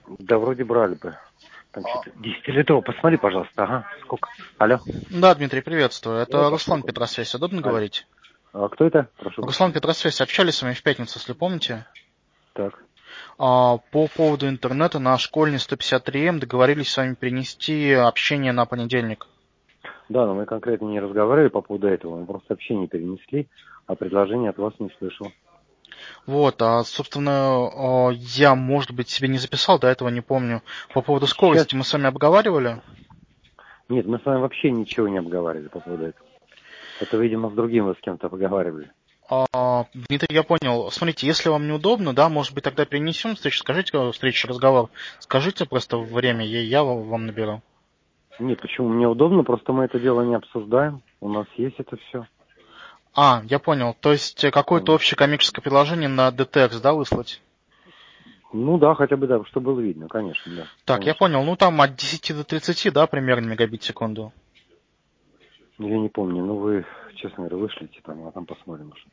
Да, вроде брали бы. Там что-то 10-литровый. Посмотри, пожалуйста. Ага. Сколько? Алло. Да, Дмитрий, приветствую. Это Это Руслан штука. Петросвязь. Удобно Алло. говорить? А кто это? Прошу Руслан прощения. Петросвязь. Общались с вами в пятницу, если помните. Так. По поводу интернета на школьный 153М договорились с вами перенести общение на понедельник. Да, но мы конкретно не разговаривали по поводу этого. Мы просто общение перенесли, а предложение от вас не слышал. Вот, собственно, я, может быть, себе не записал, до этого не помню. По поводу Сейчас... скорости мы с вами обговаривали. Нет, мы с вами вообще ничего не обговаривали по поводу этого. Это, видимо, с другим вы с кем-то поговаривали. Дмитрий, я понял. Смотрите, если вам неудобно, да, может быть, тогда перенесем встречу. Скажите встречу, разговор. Скажите просто время, я вам наберу. Нет, почему? Мне удобно, просто мы это дело не обсуждаем. У нас есть это все. Я понял. То есть какое-то общее коммерческое предложение на DTX, да, выслать? Ну да, хотя бы да, чтобы было видно, конечно, да. Так, я Конечно. понял. Ну, там от 10 до 30, да, примерно мегабит в секунду. Я не помню, ну вы, честно говоря, вышлите там, а там посмотрим уже.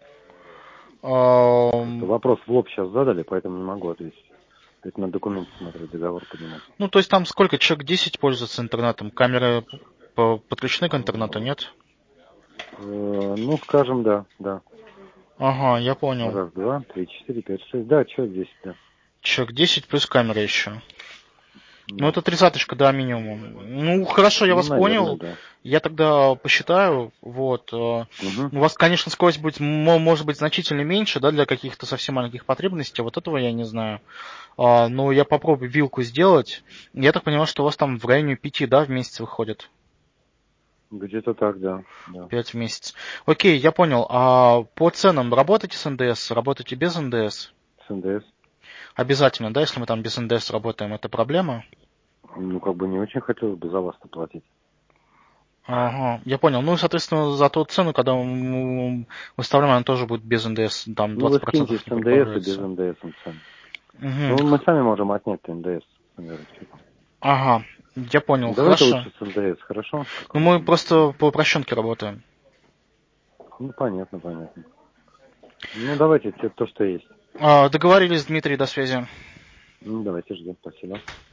Просто Ам, вопрос в лоб сейчас задали, поэтому не могу ответить. Это на документы смотреть, договор поднимать. Ну, то есть там сколько? Человек 10 пользуется интернетом? Камеры подключены к интернету, нет? Ну, скажем, да, да. Ага, я понял. Раз, два, три, четыре, пять, шесть. Да, человек 10, да. Человек 10 плюс камера еще. Ну, Да. это тридцаточка, да, минимум. Ну, хорошо, я Ну, вас наверное, понял. да. Я тогда посчитаю. Вот. Угу. У вас, конечно, скорость будет, может быть, значительно меньше, да, для каких-то совсем маленьких потребностей. Вот этого я не знаю. Но я попробую вилку сделать. Я так понимаю, что у вас там в районе 5, да, в месяц выходит? Где-то так, да. Да. 5 в месяц. Окей, я понял. А по ценам работаете с НДС? Работаете без НДС? С НДС. Обязательно, да, если мы там без НДС работаем, это проблема? Ну, как бы не очень хотелось бы за вас-то платить. Ага, я понял. Ну, и, соответственно, за ту цену, когда мы выставляем, она тоже будет без НДС, там Ну, вы 20% скиньте с не НДС и без прибавляется. НДС цену. Угу. Ну, мы сами можем отнять НДС. Наверное, что там. Ага, я понял, Давайте хорошо. лучше с НДС, хорошо? Как Ну, вам мы удобно. просто по упрощенке работаем. Ну, понятно, понятно. Ну, давайте то, что есть. Договорились, Дмитрий, до связи. Ну, давайте ждем. Спасибо.